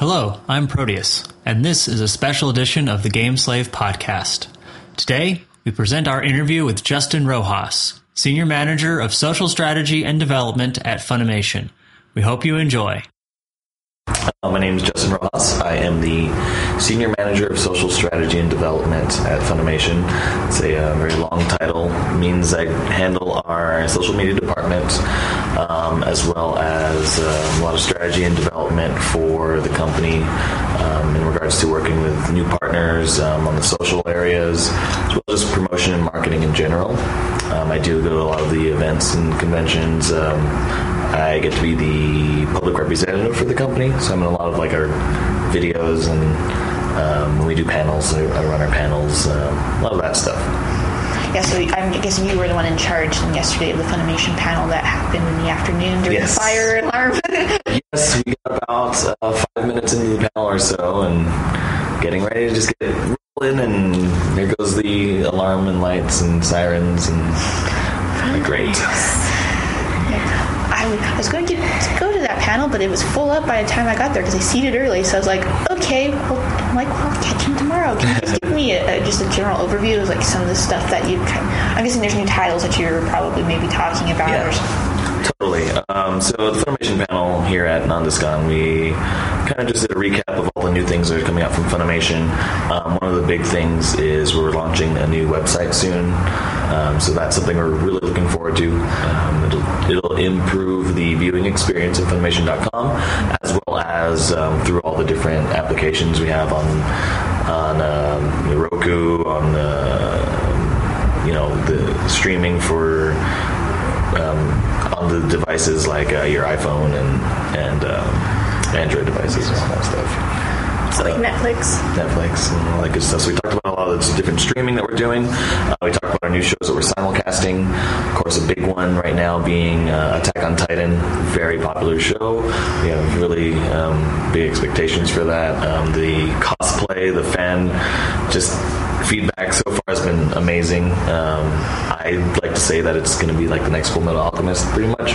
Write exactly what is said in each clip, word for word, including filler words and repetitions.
Hello, I'm Proteus, and this is a special edition of the Game Slave podcast. Today, we present our interview with Justin Rojas, Senior Manager of Social Strategy and Development at Funimation. We hope you enjoy. Uh, my name is Justin Rojas. I am the Senior Manager of Social Strategy and Development at Funimation. It's a uh, very long title. It means I handle our social media department, um, as well as uh, a lot of strategy and development for the company um, in regards to working with new partners um, on the social areas, as well as promotion and marketing in general. Um, I do go to a lot of the events and conventions. Um, I get to be the public representative for the company, so I'm in a lot of like our videos, and um, when we do panels, I run our panels, um, a lot of that stuff. Yeah, so I'm guessing you were the one in charge yesterday of the Funimation panel that happened in the afternoon during yes. the fire alarm. Yes, we got about uh, five minutes into the panel or so, and getting ready to just get rolling, and there goes the alarm and lights and sirens, and great. I was going to go to that panel, but it was full up by the time I got there because I seated early. So I was like, okay, well, I'm like, well, I'll catch him tomorrow. Can you just give me a, a, just a general overview of like some of the stuff that you? I'm guessing there's new titles that you're probably maybe talking about. Yeah. Or something. Totally. Um, so the Funimation panel here at Nandescan, we kind of just did a recap of all the new things that are coming out from Funimation. Um, one of the big things is we're launching a new website soon. Um, so that's something we're really looking forward to. Um, it'll, it'll improve the viewing experience of Funimation dot com, as well as um, through all the different applications we have on on um, Roku, on the, you know, the streaming for um, on the devices like uh, your iPhone and and um, Android devices and all that stuff. So like Netflix. Netflix and all that good stuff. So we talked about a lot of the different streaming that we're doing. Uh, we talked about our new shows that we're simulcasting. Of course, a big one right now being uh, Attack on Titan. Very popular show. We have really um, big expectations for that. Um, the cosplay, the fan, just feedback so far has been amazing. Um, I'd like to say that it's going to be like the next Full Metal Alchemist, pretty much.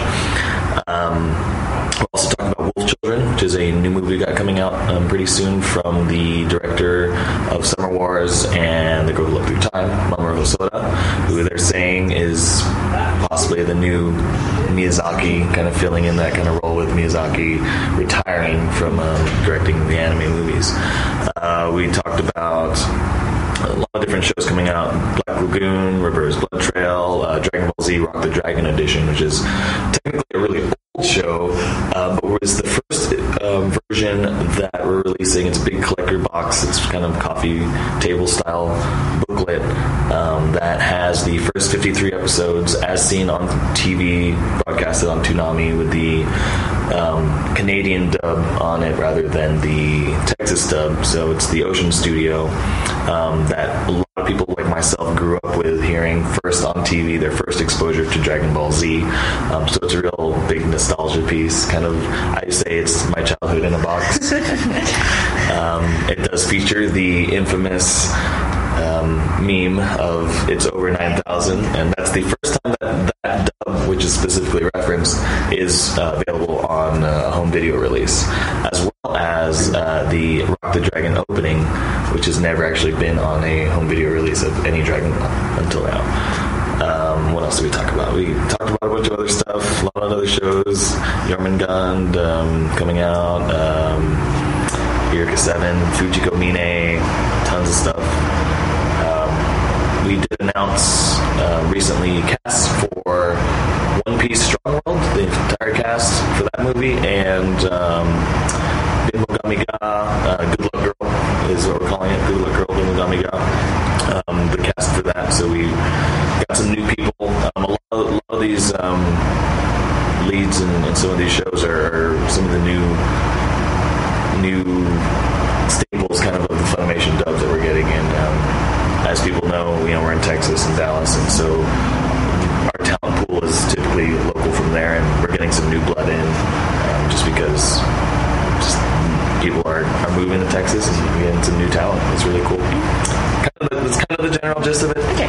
Um, We're also talking about Wolf Children, which is a new movie we got coming out um, pretty soon from the director of Summer Wars and The Girl Who Looked Through Time, Mamoru Hosoda, who they're saying is possibly the new Miyazaki, kind of filling in that kind of role with Miyazaki retiring from um, directing the anime movies. Uh, we talked about a lot of different shows coming out: Black Lagoon, Reverse Blood Trail, uh, Dragon Ball Z Rock the Dragon Edition, which is technically a really old show, uh, but was the first um, version that we're releasing. It's a big collector box. It's kind of coffee table style booklet um, that has the first fifty-three episodes as seen on T V, broadcasted on Toonami, with the um, Canadian dub on it rather than the Texas dub. So it's the Ocean Studio um, that a lot of people like myself grew up with hearing first on T V, their first exposure to Dragon Ball Z. Um, so it's a real big nostalgia piece. Kind of, I say it's my childhood in a box. um, it does feature the infamous um, meme of "It's over nine thousand," and that's the first time that that dub, which is specifically referenced, is uh, available on uh, a home video release, as well as uh, the Rock the Dragon opening, which has never actually been on a home video release of any Dragon Ball until now. Um, what else did we talk about? We talked about a bunch of other stuff, a lot of other shows, Jormungand um, coming out, um, Eureka seven, Fujiko Mine, tons of stuff. Um, we did announce uh, recently casts for One Piece Strong World, the entire cast for that movie, and um, Bin Mogami Ga, uh, Good Luck Girl is what we're calling it, Good Luck Girl, Bin Mogami Ga, um, the cast for that. So we got some new people. Um, a, lot of, a lot of these um, leads in, in some of these shows are, are some of the new new staples kind of of the Funimation dubs that we're getting. And um, as people know, you know, we're in Texas and Dallas, and so our talent pool is typically local from there, and we're getting some new blood in um, just because just people are, are moving to Texas and we're getting some new talent. It's really cool. Kind of the, that's kind of the general gist of it. Okay.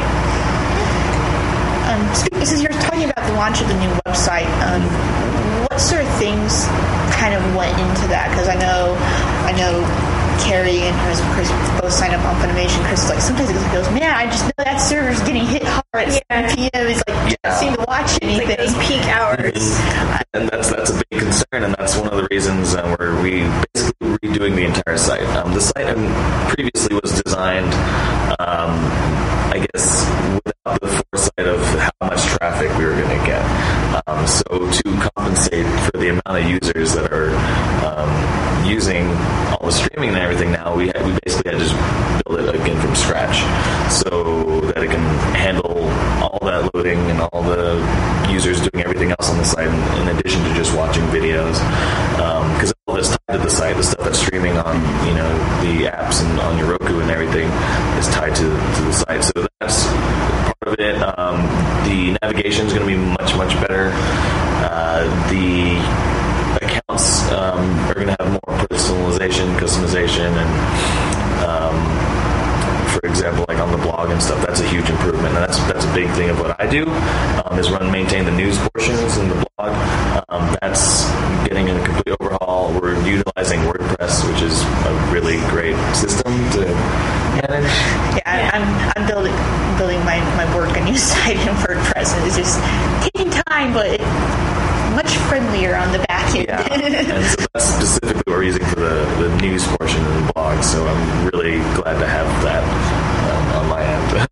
Um, since you're talking about the launch of the new website, um, what sort of things kind of went into that? Because I know, I know Carrie and her husband Chris both signed up on Funimation. Chris is like, sometimes he goes, man, I just know that server's getting hit hard at yeah. seven p.m. He's like, you can't seem to watch anything. It's like those peak hours. And that's that's a big concern, and that's one of the reasons uh, we're we basically redoing the entire site. Um, the site um, previously was designed, um, I guess, without the foresight of how much traffic we were going to get. Um, so to compensate for the amount of users that are um, using all the streaming and everything now, we had, we basically had to just build it again from scratch, so that it can handle all that loading and all the users doing everything else on the site, in, in addition to just watching videos. Because um, all that's tied to the site, the stuff that's streaming on, you know, the apps and on your Roku and everything is tied to, to the site. So that's part of it. Um, the navigation is going to be much, much better. Uh, the accounts um, are going to have more personalization, customization, and um, for example, like on the blog and stuff, that's a huge improvement. And that's that's a big thing of what I do, um, is run, maintain the news portions in the blog. Um, that's getting a complete overhaul. We're utilizing WordPress, which is a really great system to manage. Yeah, yeah. I'm I'm building building my, my work a new site in WordPress, and it's just taking time, but it's much friendlier on the back end. Yeah, and so that's specifically what we're using for the, the news portion of the blog, so I'm really glad to have that um, on my end.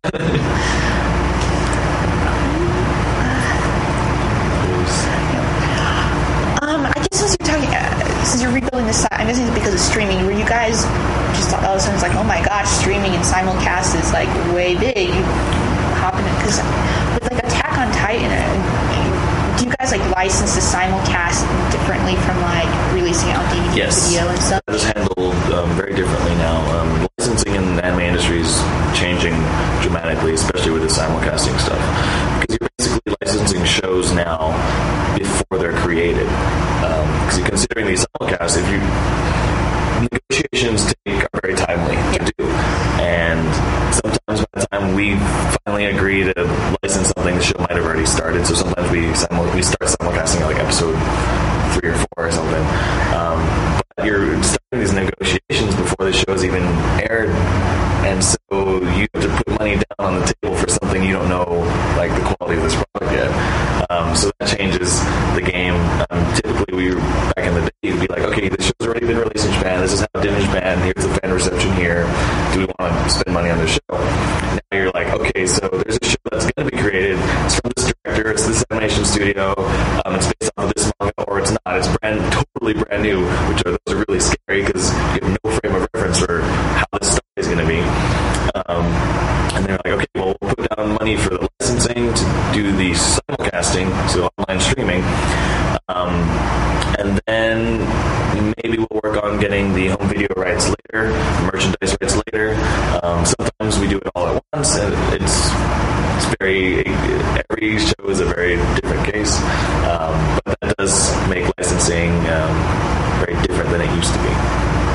um, I guess since you're talking, uh, since you're rebuilding the site, I'm guessing it's because of streaming. Were you guys just all of a sudden it's like, oh my gosh, streaming and simulcast is like way big? You hop in it because with like Attack on Titan. Uh, Do you guys like license the simulcast differently from like releasing it on D V D yes. video and stuff? That is handled um, very differently now. Um, licensing in the anime industry is changing dramatically, especially with the simulcasting stuff, because you're basically licensing shows now before they're created. Because um, you're considering these simulcasts, if you negotiations take are very timely yeah. to do, and sometimes by the time we finally agree to license something, the show might have already started. So sometimes we simul- we start simulcasting like episode three or four or something. Um, but you're starting these negotiations before the show is even aired, and so you have to put money down on the table for something you don't know, like the quality of this product yet. Um, so that changes the game. Um, typically, we back in the day, you'd be like, okay, this show's already been released in Japan. This is how it did in Japan. Here's the fan reception here. Do we want to spend money on this show? Now you're like, okay, so there's a show that's going to be created. It's from this director. It's this animation studio. Um, it's based off of this manga, or it's not. It's brand totally brand new, which are those are really scary because you have no frame of reference for how this story is going to be. Um, and they're like, okay, well, we'll put down money for the licensing to do the simulcasting, so online streaming, um, and then maybe we'll work on getting the home video rights later, merchandise rights later. Um, sometimes we do it all at once, and it's it's very every show is a very different case, um, but that does make licensing um, very different than it used to be.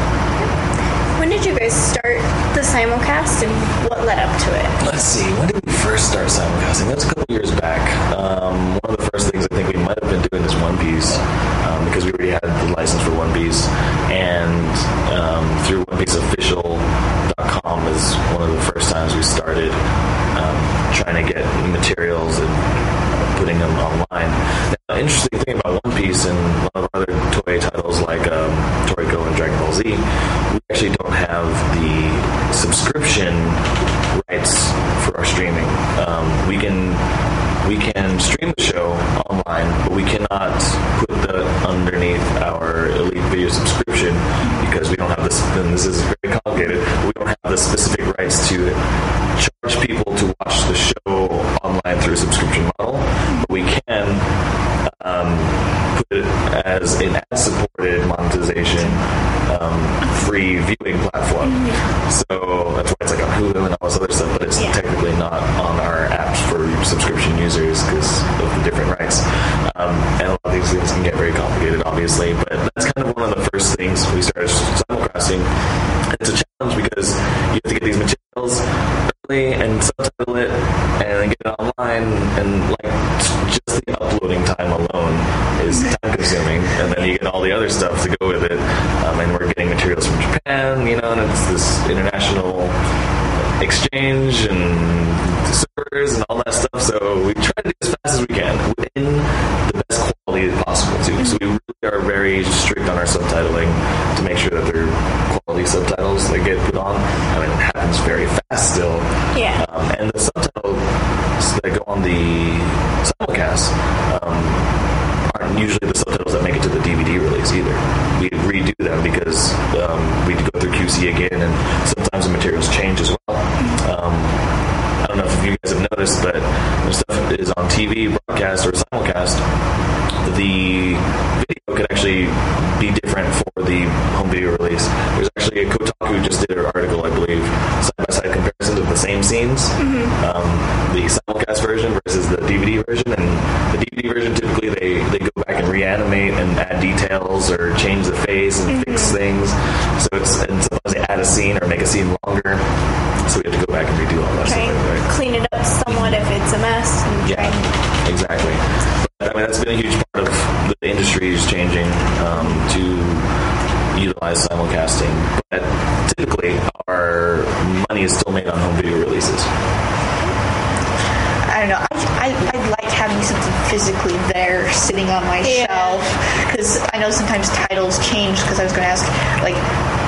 When did you guys start the simulcast, and what led up to it? Let's see, when did we first start simulcasting? That's a couple years back. Um, one of the first things I think we might have been doing is One Piece, um, because we already had the license for One Piece, and um, through One Piece Official dot com is one of the first times we started um, trying to get materials and putting them online. Now, the interesting thing about One Piece and a lot of other Toei titles like um, Toriko and Dragon Ball Z, we actually don't have the subscription rights for our streaming. Um, we can we can stream the show online, but we cannot put that underneath our Elite Video subscription because we don't have this. And this is very complicated. We don't have the specific rights to charge people to watch the show online through a subscription model, but we can um, put it as an ad-supported monetization um, free viewing platform. So that's why it's like on Hulu and all this other stuff, but it's yeah. technically not on our apps for subscription users because of the different rights. Um, and a lot of these things can get very complicated, obviously, but that's kind of one of the first things we started simulcasting. It's a challenge because you have to get these materials early and subtitle it and then get it online, and like just the uploading time alone is time consuming, and then you get all the other stuff Pentagon. It's this international exchange and servers and all that stuff. So we try to do as fast as we can within the best quality possible too. So we really are very strict on our subtitling to make sure that they're quality subtitles that get put on. I mean, it happens very fast still. Yeah. Um, and the subtitles that go on the simulcast um, aren't usually the subtitles that make it to the D V D release either. We redo them because um, we go through Q C again, and sometimes the materials change as well. Um, I don't know if you guys have noticed, but when stuff is on T V, broadcast, or simulcast, the video could actually be different for the home video release. There's actually a Kotaku just did an article, I believe, side-by-side comparisons of the same scenes, mm-hmm. um, the simulcast version versus the D V D version, and the D V D version typically they, they go back and reanimate and add details or change the face and mm-hmm. fix things. So it's and sometimes they add a scene or make a scene longer. So we have to go back and redo all that try stuff. And right? Clean it up somewhat if it's a mess. And yeah, try. exactly. But, I mean, that's been a huge part of the industry is changing um, to utilize simulcasting. But typically, our money is still made on home video releases. I don't know. I, I, I like having something physically there sitting on my yeah. shelf because I know sometimes titles change because I was going to ask, like,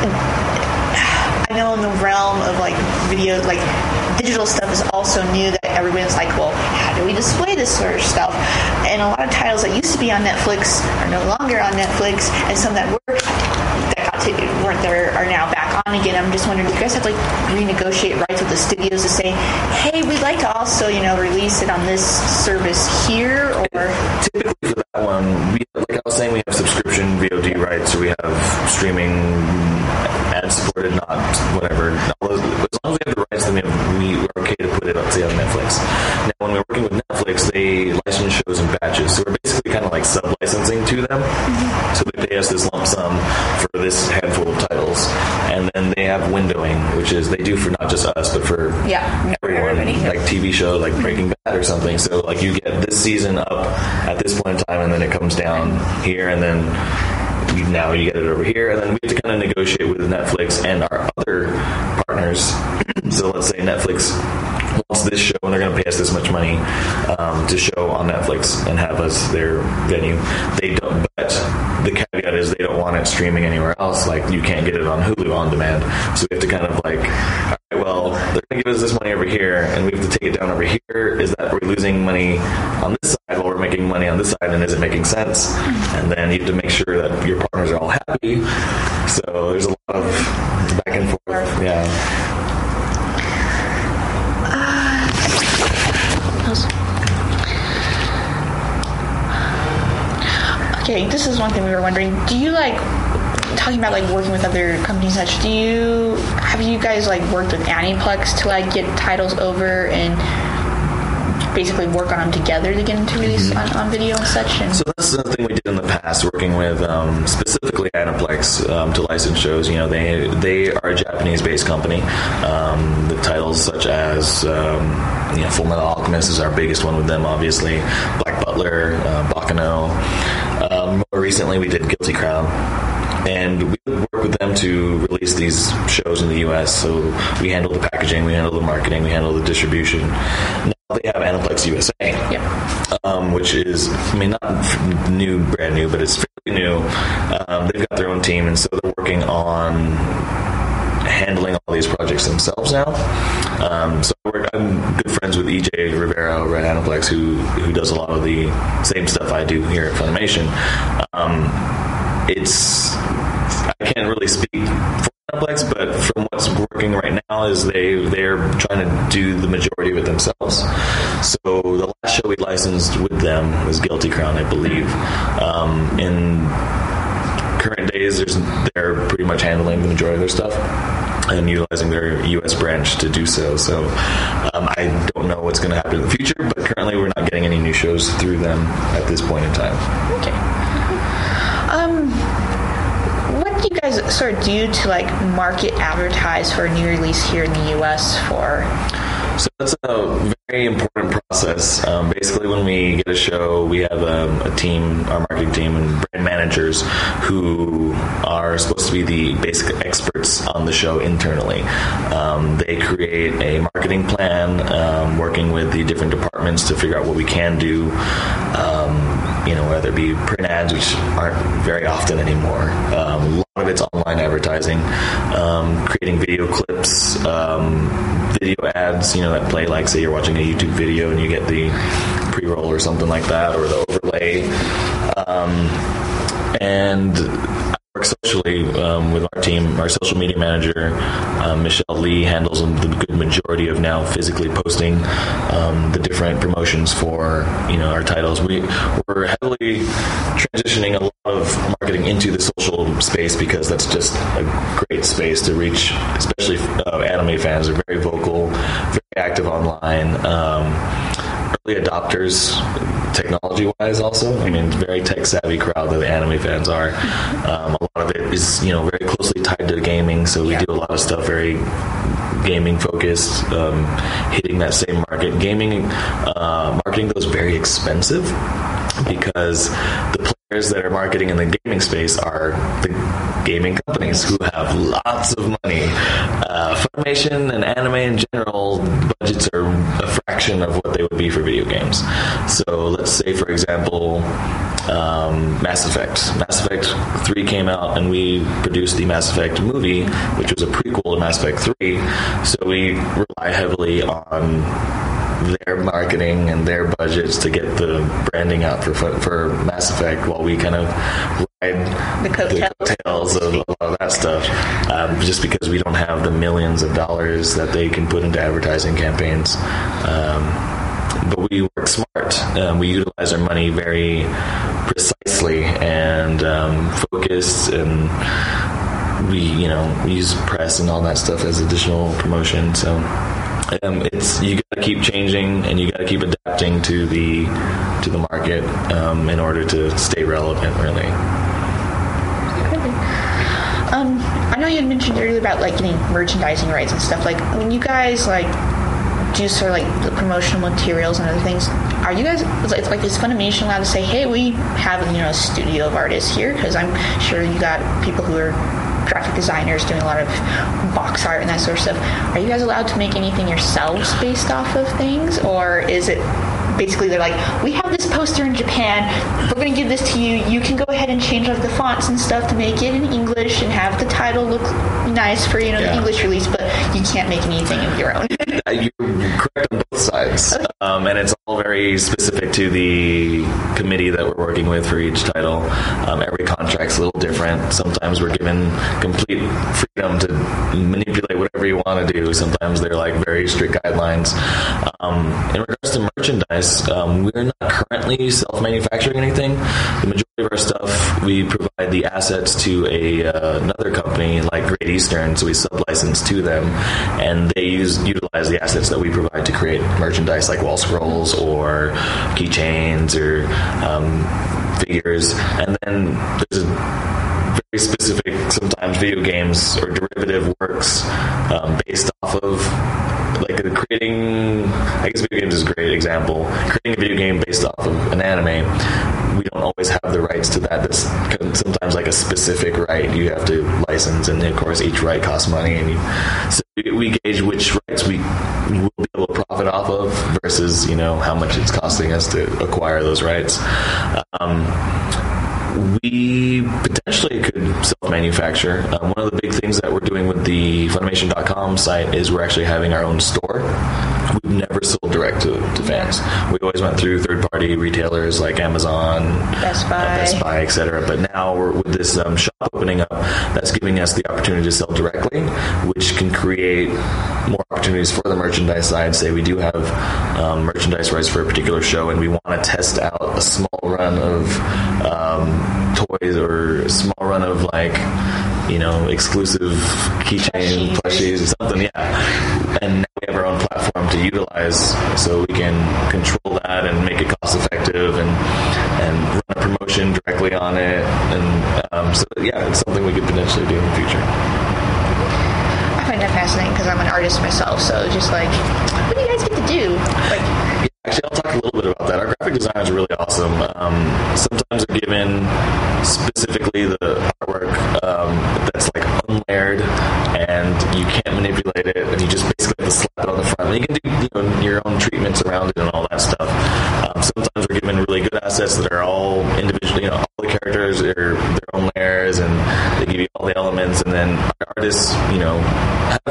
I know in the realm of, like, video, like, digital stuff is also new that everyone's like, well, how do we display this sort of stuff? And a lot of titles that used to be on Netflix are no longer on Netflix, and some that were that got to, weren't there are now back on again. I'm just wondering, do you guys have to, like, renegotiate rights with the studios to say, hey, we'd like to also, you know, release it on this service here? Or typically for that one, we, like I was saying, we have subscription V O D rights, or we have streaming ad-supported, not whatever. As long as we have the rights, then we, have, we we're okay to put it up, say, on Netflix. Now, when we're working with Netflix, they license shows in batches, so we're basically kind of like sub-licensing to them. Mm-hmm. So they pay us this lump sum for this handful of titles, and then they have windowing, which is they do for not just us, but for yeah, everyone, everybody. like T V show, like Breaking Bad or something. So, like, you get this season up at this point in time, and then it comes down here, and then now you get it over here, and then we have to kind of negotiate with Netflix and our other partners. So let's say Netflix wants this show and they're going to pay us this much money um, to show on Netflix and have us their venue. They don't, but the caveat is they don't want it streaming anywhere else. Like, you can't get it on Hulu on demand. So we have to kind of like, all right, well, they're going to give us this money over here, and we have to take it down over here. Is that we're losing money on this side while we're making money on this side, and is it making sense? And then you have to make sure that your partners are all happy. So there's a lot of back and forth. Yeah. Okay, this is one thing we were wondering. Do you, like, talking about, like, working with other companies and such, do you, have you guys, like, worked with Aniplex to, like, get titles over and basically work on them together to get them to release mm-hmm. on, on video and such? And so that's the thing we did in the past, working with um, specifically Aniplex um, to license shows. You know, they they are a Japanese-based company. Um, the titles such as um, you know, Full Metal Alchemist is our biggest one with them, obviously. Black Butler, uh, Baccano. Um, more recently, we did Guilty Crown. And we work with them to release these shows in the U S. So we handle the packaging, we handle the marketing, we handle the distribution. Now they have Aniplex U S A, yep. um, which is, I mean, not new, brand new, but it's fairly new. Um, they've got their own team, and so they're working on handling all these projects themselves now. Um, so I work, I'm good friends with E J Rivera over at Aniplex, who who does a lot of the same stuff I do here at Funimation. Um, it's I can't really speak for Aniplex, but from what's working right now is they they're trying to do the majority of it themselves. So the last show we licensed with them was Guilty Crown, I believe. Um, in current days, there's, they're pretty much handling the majority of their stuff and utilizing their U S branch to do so. So um, I don't know what's going to happen in the future, but currently we're not getting any new shows through them at this point in time. Okay. Um, what do you guys sort of do to, like, market advertise for a new release here in the U S for? So that's a very important process. Um, basically, when we get a show, we have um, a team, our marketing team, and brand managers who are supposed to be the basic experts on the show internally. Um, they create a marketing plan, um, working with the different departments to figure out what we can do. Um, you know, whether it be print ads, which aren't very often anymore. Um, a lot of it's online advertising, um, creating video clips, um, video ads, you know, that play like, say you're watching a YouTube video and you get the pre-roll or something like that, or the overlay. Um, and I work socially um, with our team. Our social media manager, um, Michelle Lee, handles the good majority of now physically posting um, the different promotions for, you know, our titles. We, we're heavily transitioning a lot of marketing into the social space because that's just a great space to reach, especially uh, anime fans. They're very vocal, very active online. Um, early adopters, technology-wise also. I mean, very tech-savvy crowd that the anime fans are. Um, a lot of it is, you know, very closely tied to gaming, so we yeah. do a lot of stuff very gaming-focused, um, hitting that same market. Gaming uh, marketing, though, is very expensive because the players that are marketing in the gaming space are the gaming companies who have lots of money. Uh, Funimation and anime in general, budgets are a fraction of what they would be for video games. So let's say, for example, um, Mass Effect. Mass Effect three came out, and we produced the Mass Effect movie, which was a prequel to Mass Effect three. So we rely heavily on their marketing and their budgets to get the branding out for for Mass Effect, while we kind of ride the coattails, the coattails of a lot of that stuff, um, just because we don't have the millions of dollars that they can put into advertising campaigns. Um, but we work smart. Um, we utilize our money very precisely and um, focused, and we, you know, use press and all that stuff as additional promotion. So Um, it's you got to keep changing, and you got to keep adapting to the to the market um, in order to stay relevant. Really. Um, I know you had mentioned earlier about like getting merchandising rights and stuff. Like when you guys like do sort of like the promotional materials and other things, are you guys it's like is Funimation allowed to say, hey, we have, you know, a studio of artists here? Because I'm sure you got people who are graphic designers doing a lot of box art and that sort of stuff. Are you guys allowed to make anything yourselves based off of things, or is it basically they're like, we have this poster in Japan, we're going to give this to you, you can go ahead and change like the fonts and stuff to make it in English and have the title look nice for, you know, yeah. the English release, but you can't make anything of your own? You're correct on both sides, um, and it's all very specific to the committee that we're working with for each title. Um, every contract's a little different. Sometimes we're given complete freedom to manipulate whatever you want to do. Sometimes they're like very strict guidelines. Um, in regards to merchandise, um, we're not currently self-manufacturing anything. The majority of our stuff, we provide the assets to a uh, another company like Great Eastern, so we sub-license to them, and they use utilize the assets that we provide to create merchandise like wall scrolls or keychains or um, figures. And then there's a very specific, sometimes video games or derivative works um, based off of, like creating, I guess video games is a great example. Creating a video game based off of an anime, we don't always have the rights to that. That's sometimes like a specific right you have to license, and of course each right costs money, and you, so we gauge which rights we will be able to profit off of versus, you know, how much it's costing us to acquire those rights. Um, we potentially could self-manufacture. Um, one of the big things that we're doing with the Funimation dot com site is we're actually having our own store. We've never sold direct to, to fans. We always went through third-party retailers like Amazon, Best Buy, uh, Best Buy, et cetera. But now we're, with this um, shop opening up, that's giving us the opportunity to sell directly, which can create more opportunities for the merchandise side. Say we do have um, merchandise rights for a particular show, and we want to test out a small run of um, toys or a small run of like, you know, exclusive keychain plushies or something. Yeah, and now we have our own platform to utilize, so we can control that and make it cost effective and and run a promotion directly on it. And um, so yeah, it's something we could potentially do in the future. I find that fascinating because I'm an artist myself. So it's just like, what do you guys get to do? Like, actually, I'll talk a little bit about that. Our graphic designers are really awesome. Um, sometimes they're given specifically the artwork um, that's like unlayered, and you can't manipulate it, and you just basically have to slap it on the front. And you can do you know, your own treatments around it and all that stuff. Um, sometimes we're given really good assets that are all individually, you know, all the characters are their own layers, and they give you all the elements, and then our artists, you know, have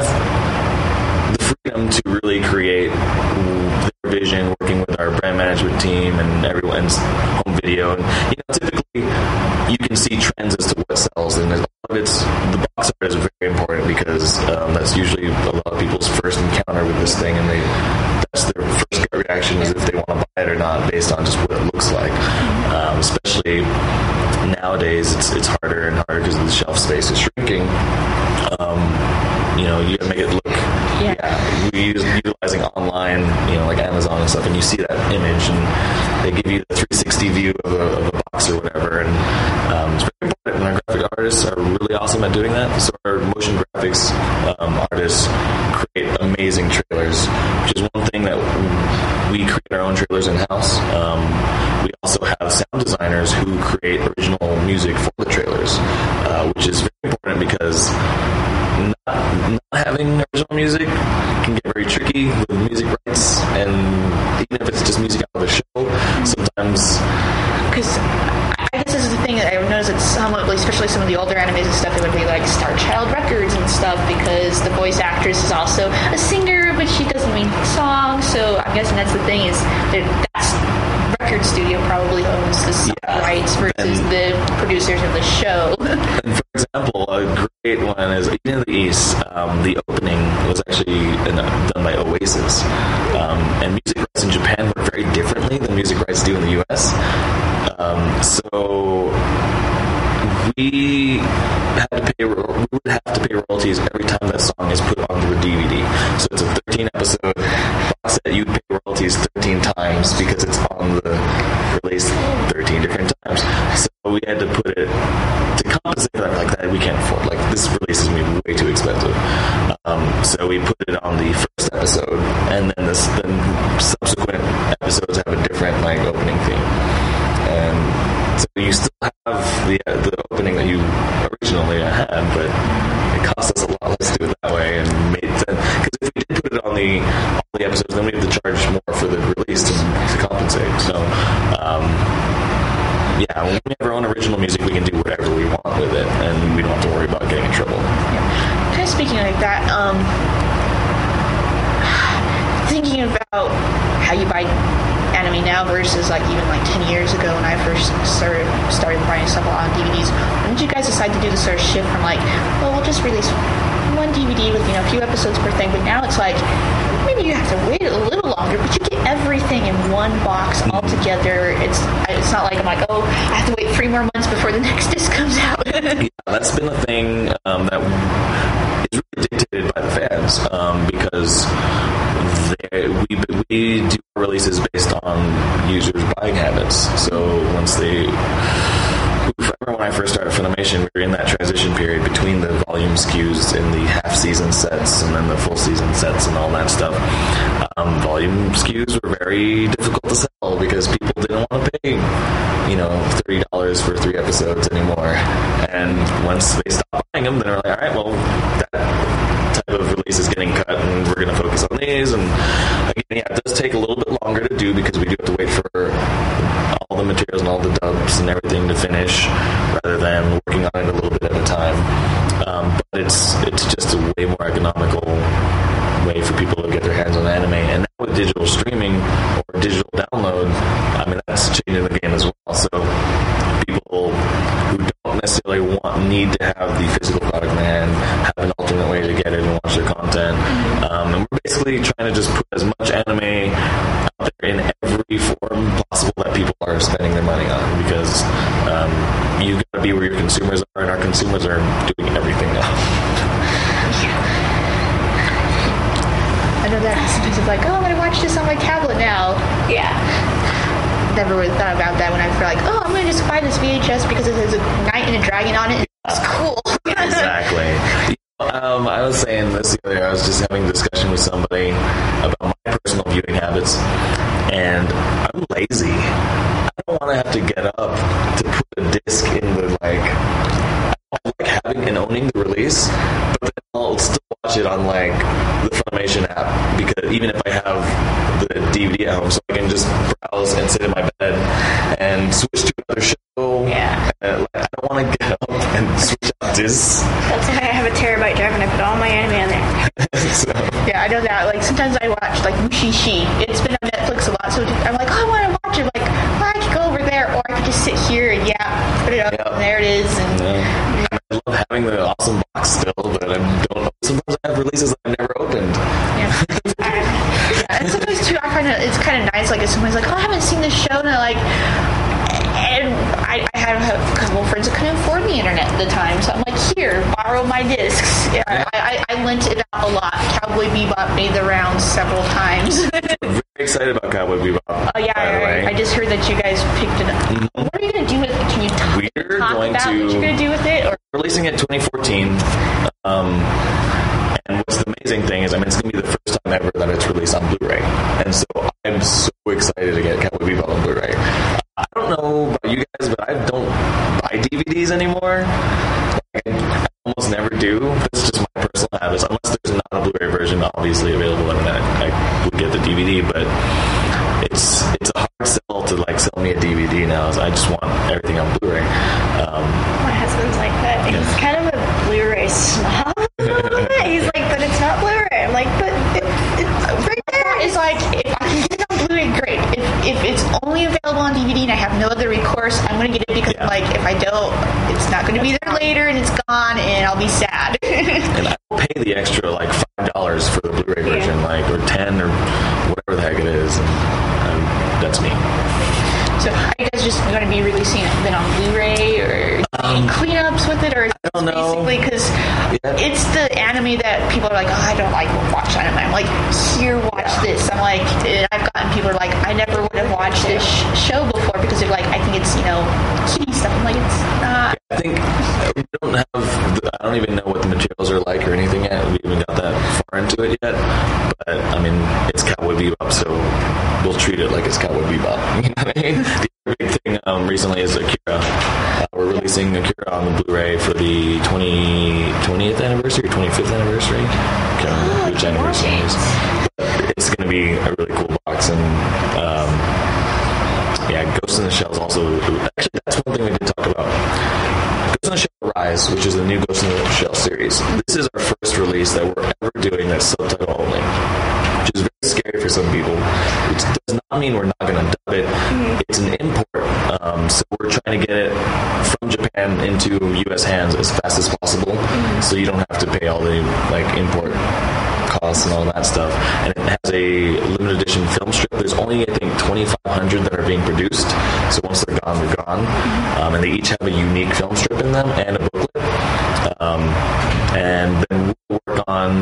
the freedom to really create their vision, working with our brand management team and everyone's home video. And you know, typically you can see trends as to what sells, and a lot of it's the box art is very important because um, that's usually a lot of people's first encounter with this thing, and they that's their first gut reaction is if they want to buy it or not based on just what it looks like. Um, especially nowadays, it's it's harder and harder because the shelf space is shrinking. Um, you know, you gotta make it look. Yeah. yeah we use utilizing online, you know, like Amazon and stuff, and you see that image, and they give you the three sixty view of a, of a box or whatever, and um, it's very important. And our graphic artists are really awesome at doing that. So our motion graphics um, artists create amazing trailers, which is one thing that we create our own trailers in house. Um, we also have sound designers who create original music for the trailers, uh, which is very important because not, not having original music can get very tricky with music rights, and even if it's just music out of the show, sometimes. because I guess this is the thing that I've noticed that some of, especially some of the older animes and stuff, it would be like Star Child Records and stuff because the voice actress is also a singer, but she doesn't make songs. So I'm guessing that's the thing is that that's record studio probably owns the song yeah. rights versus and, the producers of the show. And for example, a great one is Eden of the East. Um, the opening was actually done by Oasis, um, and music rights in Japan work very differently than music rights do in the U S. Um, so we had to pay. We would have to pay royalties every time that song is put onto the D V D. So it's a thirteen episode box set. You'd pay royalties thirteen times because it's on the release thirteen different times. So we had to put it to compensate for that. Like that, we can't afford. Like this release is going to be way too expensive. Um, so we put it on the first episode, and then this then subsequent episodes have a different like opening theme. And so you still have the uh, the opening that you originally had, but it cost us a lot less to do it that way, and made sense. Because if we did put it on the all the episodes, then we have to charge more for the release to, to compensate. So, um, yeah, when we have our own original music, we can do whatever we want with it, and we don't have to worry about getting in trouble. Yeah. Kind of speaking like that, um, thinking about how you buy anime now versus like even like ten years ago when I first started started buying stuff on D V Ds. When did you guys decide to do the sort of shift from like, well, we'll just release one D V D with, you know, a few episodes per thing, but now it's like maybe you have to wait a little longer, but you get everything in one box all together. It's it's not like I'm like, oh, I have to wait three more months before the next disc comes out. Yeah, that's been a thing um, that is really dictated by the fans um, because they, we we do releases based on users' buying habits. So once they, I remember when I first started Funimation, we were in that transition period between the volume S K Us and the half-season sets and then the full-season sets and all that stuff. Um, volume S K Us were very difficult to sell because people didn't want to pay, you know, thirty dollars for three episodes anymore. And once they stopped buying them, then they're like, all right, well, that type of release is getting cut and we're going to focus on these. And again, yeah, it does take a little bit longer to do because we do have to wait for all the materials and all the dubs and everything to finish rather than working on it a little bit at a time. Um, but it's it's just a way more economical way for people to get their hands on anime. And now with digital streaming or digital download, I mean, that's changing the game as well. So people who don't necessarily want need to have the physical product in hand have an alternate way to get it and watch their content. Um, and we're basically trying to just put as much anime out there in every form possible that people are spending their money on, because um, you've got to be where your consumers are, and our consumers are doing everything now. I know that sometimes it's like, oh, I'm going to watch this on my tablet now. Yeah. Never really thought about that when I feel like, oh, I'm going to just buy this V H S because it has a knight and a dragon on it. It's cool. Exactly. um, I was saying this the other day. I was just having a discussion with somebody about my personal viewing habits, and I'm lazy. I don't want to have to get up to put a disc in the, like, I don't like having and owning the release, but then I'll still watch it on, like, the Funimation app, because even if I have the D V D at home, so I can just browse and sit in my bed and switch to another show. Yeah. And, like, I don't want to get up and switch out discs. That's why I have a terabyte drive and I put all my anime on there. So, Yeah, I know that. Like, sometimes I watch, like, Mushishi. It's been on Netflix a lot, so I'm like, oh, I want to watch it. I'm like, well, I could go over there, or I could just sit here and, yeah, put it up, Yeah. and there it is. And yeah. I love having the awesome box still, but I don't. Sometimes I have releases that I've never opened. yeah. yeah. And sometimes, too, I kind of, it's kind of nice. Like, if somebody's like, oh, I haven't seen this show, and I like, and I, I had a couple of friends that couldn't afford the internet at the time, so I'm like, here, borrow my discs. Yeah, I, I, I lent it out a lot. Cowboy Bebop made the rounds several times. I'm very excited about Cowboy Bebop. Oh yeah, by the I, way. I just heard that you guys picked it up. Mm-hmm. What are you going to do with it? Can you talk, We're talk going about to- what you're going to do with it? Or Releasing it twenty fourteen. Um, and what's the amazing thing is, I mean, it's going to be the first time ever that it's released on Blu-ray. And so I'm so excited to get Cowboy Bebop on Blu-ray. I don't know about you guys, but I don't buy D V Ds anymore. Like, I almost never do. That's just my personal habits. Unless there's not a Blu-ray version obviously available, I mean, I, I would get the D V D, but it's it's a hard sell to, like, sell me a D V D now. So I just want everything on Blu-ray. Um, My husband's like that. He's kind of a Blu-ray snob. a little bit. He's like, but it's not Blu-ray. I'm like, but it, it's right there. it's like, if I can get it on Blu-ray, great. If, if it's only available on D V D and I have no other recourse, I'm going to get it because, Yeah. like, if I don't, it's not going to be there later and it's gone and I'll be sad. and I will pay the extra, like, five dollars for the Blu-ray version, like, or ten, or whatever the heck it is. And, um, that's me. So are you guys just going to be releasing it then on Blu-ray or Um, cleanups with it? Or is I don't it know. basically because Yeah. it's the anime that people are like, oh, I don't like watch anime. I'm like, here, watch this. I'm like, and I've gotten people are like, I never would have watched this sh- show before because they're like, I think it's, you know, kiddie stuff. I'm like, it's not. I think we don't have, the, I don't even know what the materials are like or anything yet. We haven't got that far into it yet. But, I mean, it's Cowboy Bebop, so we'll treat it like it's Cowboy Bebop. You know what I mean? The other big thing um, recently is Akira. Uh, we're releasing Akira on the Blu-ray for the twenty, twentieth anniversary or twenty-fifth anniversary. I can't remember which anniversary it is. But it's going to be a really cool box. And, um, yeah, Ghost in the Shell is also, actually, that's one thing we did talk about. Ghost in the Shell Rise, which is the new Ghost in the Shell series. This is our first release that we're ever doing that's subtitle only, which is very scary for some people. It does not mean we're not going to dub it. Mm-hmm. It's an import, um, so we're trying to get it from Japan into U S hands as fast as possible, mm-hmm. so you don't have to pay all the, like, import costs and all that stuff. And it has a limited edition film strip. There's only, I think, twenty-five hundred that are being produced. So once they're gone, they're gone. Um, and they each have a unique film strip in them and a booklet. Um, and then we'll work on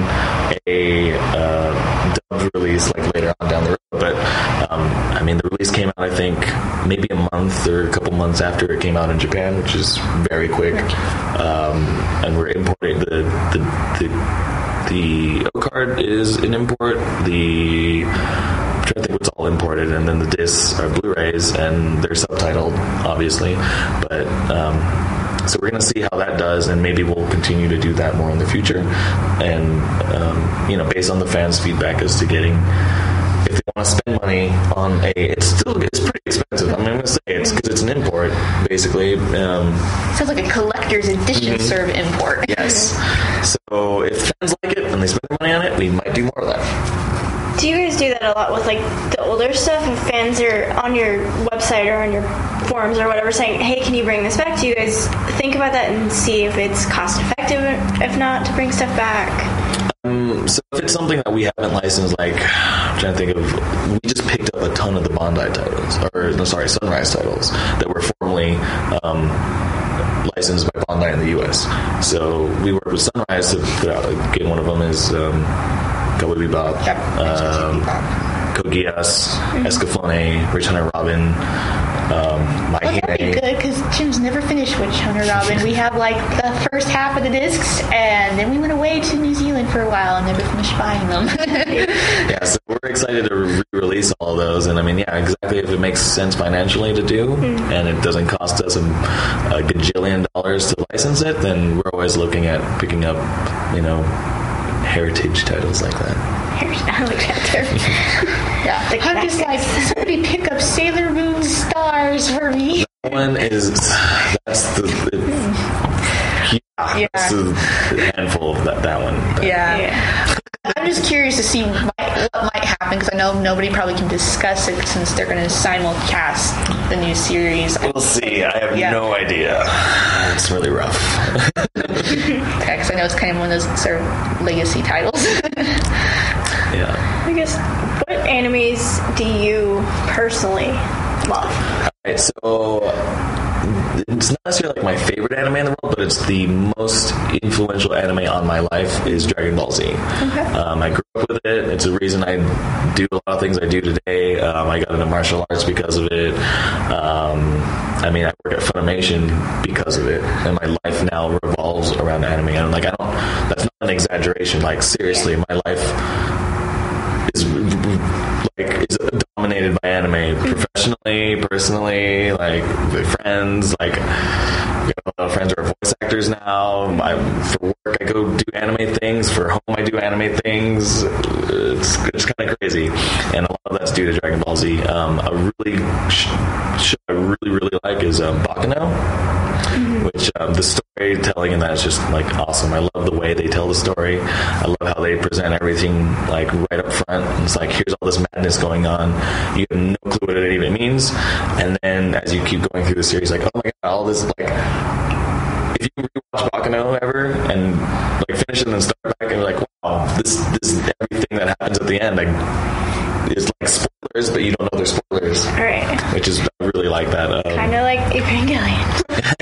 a uh, dubbed release, like, later on down the road. But um, I mean, the release came out, I think, maybe a month or a couple months after it came out in Japan, which is very quick. Um, and we're importing the the the The O-card is an import. The I'm trying to think what's all imported, and then the discs are Blu-rays, and they're subtitled, obviously. But um, so we're going to see how that does, and maybe we'll continue to do that more in the future. And um, you know, based on the fans' feedback as to getting, if they want to spend money on a, it's still it's pretty expensive. I mean, I'm going to say it's because it's an import, basically. Um, Sounds like a collector's edition mm-hmm. serve import. Yes. So if fans like it and they spend their money on it, we might do more of that. Do you guys do that a lot with, like, the older stuff? If fans are on your website or on your forums or whatever saying, hey, can you bring this back? Do you guys think about that and see if it's cost effective, if not, to bring stuff back? Um, so if it's something that we haven't licensed, like, I'm trying to think of, we just picked up a ton of the Bandai titles, or, no, sorry, Sunrise titles, that were formerly um, licensed by Bandai in the U S. So we worked with Sunrise to put out, again, one of them is um, Cowboy Bebop, Yep. um, Code Geass, mm-hmm. Escaflowne, Rich Hunter Robin, Um, My Well, that'd be Hime. good because Jim's never finished Witch Hunter Robin. We have like the first half of the discs, and then we went away to New Zealand for a while and never finished buying them. Yeah, so we're excited to re-release all of those, and I mean, yeah, exactly. If it makes sense financially to do, mm. and it doesn't cost us a, a gajillion dollars to license it, then we're always looking at picking up, you know, heritage titles like that. I like that term. Yeah, the I'm just like, somebody pick up Sailor Moon Stars for me. That one is that's the. the yeah, Yeah. That's the handful of that, that one. That, Yeah. Yeah. I'm just curious to see what might, what might happen because I know nobody probably can discuss it since they're going to simulcast the new series. We'll see. I have Yeah. no idea. It's really rough. Because I know it's kind of one of those sort of legacy titles. Yeah. I guess, what animes do you personally love? All right, so it's not necessarily like my favorite anime in the world, but it's the most influential anime on my life is Dragon Ball Z. Okay. Um, I grew up with it. It's the reason I do a lot of things I do today. Um, I got into martial arts because of it. Um, I mean, I work at Funimation because of it, and my life now revolves around anime. And like, I don't. That's not an exaggeration. Like, seriously, my life is like is dominated by anime, professionally, personally, like with friends. Like, I got a lot of friends who are voice actors now. I, for work, I go do anime things. For home, I do anime things. It's, it's kind of crazy, and a lot of that's due to Dragon Ball Z. Um, a really sh- show I really really like is um, Baccano. Mm-hmm. Which um, the storytelling in that is just like awesome. I love the way they tell the story. I love how they present everything like right up front. And it's like, here's all this madness going on. You have no clue what it even means. And then as you keep going through the series, like, oh my god, all this like. If you rewatch Baccano ever and like finish it and then start back and you're like, wow, this this everything that happens at the end like is like spoilers, but you don't know they're spoilers. All right. Which is I really like that. Um, Kind of like Evangelion.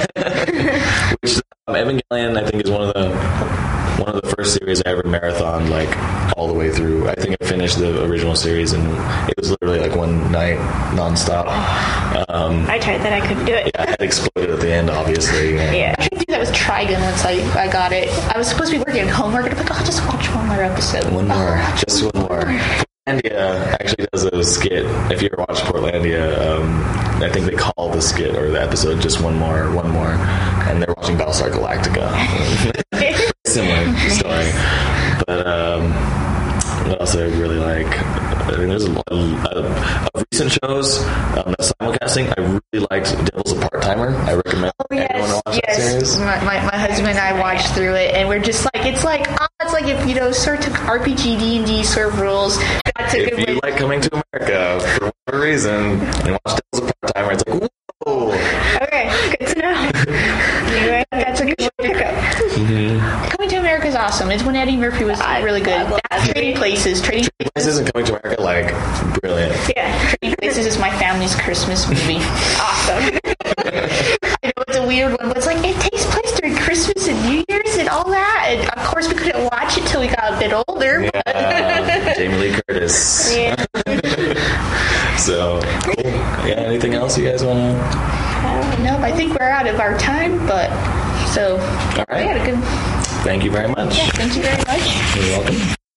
Which um, Evangelion, I think, is one of the one of the first series I ever marathoned like all the way through. I think I finished the original series and it was literally like one night nonstop. Um, I tried that. I couldn't do it. yeah, it exploded at the end, obviously. And, Yeah. I tried to do that with Trigun once I, I got it. I was supposed to be working on homework, and I'm like, oh, I'll just watch one more episode. One more, Oh, just one more. Portlandia actually does a skit. If you ever watch Portlandia, um, I think they call the skit or the episode just one more, one more, and they're watching Battlestar Galactica. Similar story, but um, what else I really like? I mean, there's a lot of, of recent shows um, that simulcasting. I really liked Devil's a Part-Timer. I recommend Oh, yes, everyone to watch that yes. series. My, my, my husband and I watched through it, and we're just like, it's like, oh, it's like if, you know, sort of took R P G, D and D sort of rules, got to If you like Coming to America for whatever reason and watch Devil's a Part-Timer, it's like, whoa. Okay, good to know. Anyway, that's a good one to pick up. Mm-hmm. Coming to America is awesome. It's when Eddie Murphy was I- really good. I love That's that Trading movie. Places. Trading Places and Coming to America, like, brilliant. yeah, Trading Places is my family's Christmas movie. awesome. I know it's a weird one, but it's like it takes place during Christmas and New Year's and all that. And of course, we couldn't watch it till we got a bit older. Yeah, But Jamie Lee Curtis. Yeah. So, cool. Yeah, anything else you guys want to? no, I think we're out of our time. But so, All right. we had a good. Thank you very much. Yeah, thank you very much. You're welcome.